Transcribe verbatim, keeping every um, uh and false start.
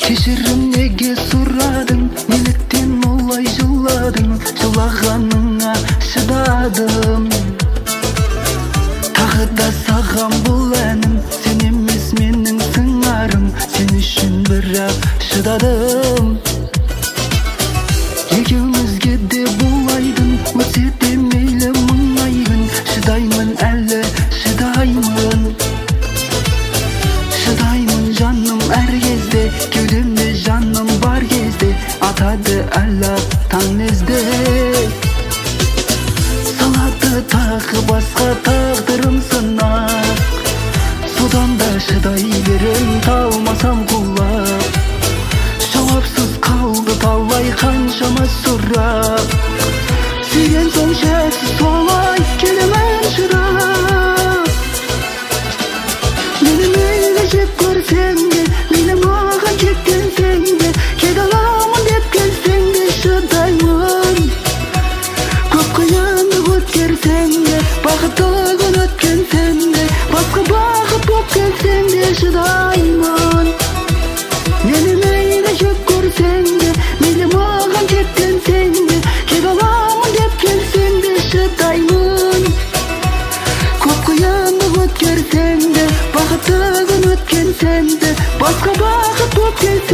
Кешірім неге сұрадың, неліктен олай жыладың, жылағаныңа шыдадым. Тағы да саған бұл әнім, сен емес менің сыңарым, сен үшін бірақ шыдадым. Екеумізге де болайдың, өтсе де мейлі мың айын, шыдаймын әлі шыдаймын. Шыдаймын жаным әр кезде, кеудемде жаным бар кезде, атады әлі таң мезде. Салады тағы басқа тағдырым сынақ, содан да шыдай берем талмасам құлап. Жауапсыз қалды талай қаншама сұрақ, сүйген соң шексіз солай келемін шыдап. Мені мейлі жек көрсең де, мені маған кектенсең де, кек аламын деп келсең де шыдаймын. Көп қиындық өткерсең де, бақытты күн өткенсең де, басқа бақыт боп келсең де шыдаймын. Мені мейлі жек көрсең де, мейлі маған кектенсең де, кек аламын деп келсең де шыдаймын. Көп қиындық өткерсең де, бақытты күн өткенсең де, басқа бақыт боп келсең